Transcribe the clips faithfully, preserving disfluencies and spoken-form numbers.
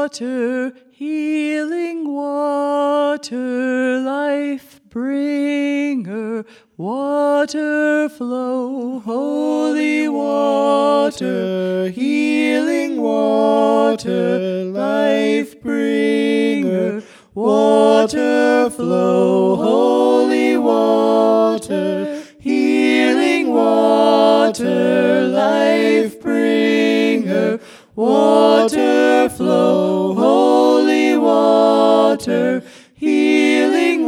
water, healing water, life bringer, water flow, holy water, healing water, life bringer, water flow, holy water, healing water, life bringer, water flow, holy water, healing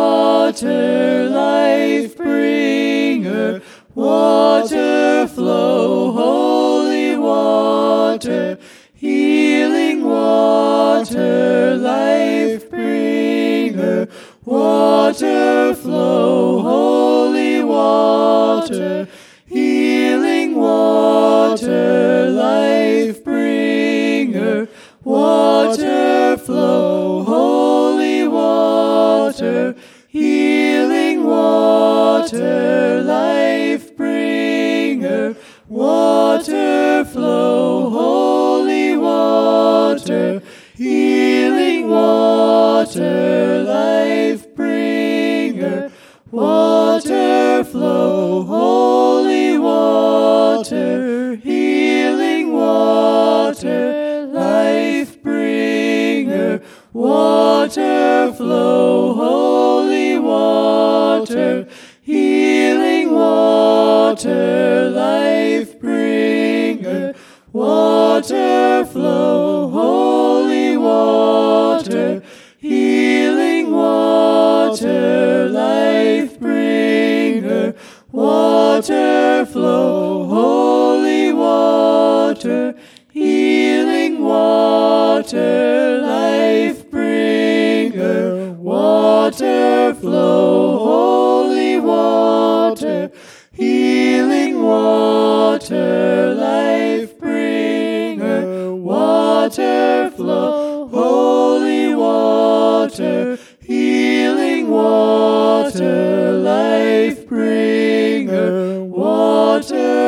water, life bringer, water flow, holy water, healing water, life bringer, water flow, holy water, healing water, life bringer, water flow, holy water, healing water, life bringer, water flow, holy water, healing water, life bringer, water flow, holy water, healing water, life bringer, water flow, holy water, healing water, life bringer, water flow, holy water, healing water, life bringer, water flow, holy water, healing water, life bringer, water flow, holy water, healing water, life bringer, water flow, holy water, healing water, life bringer, water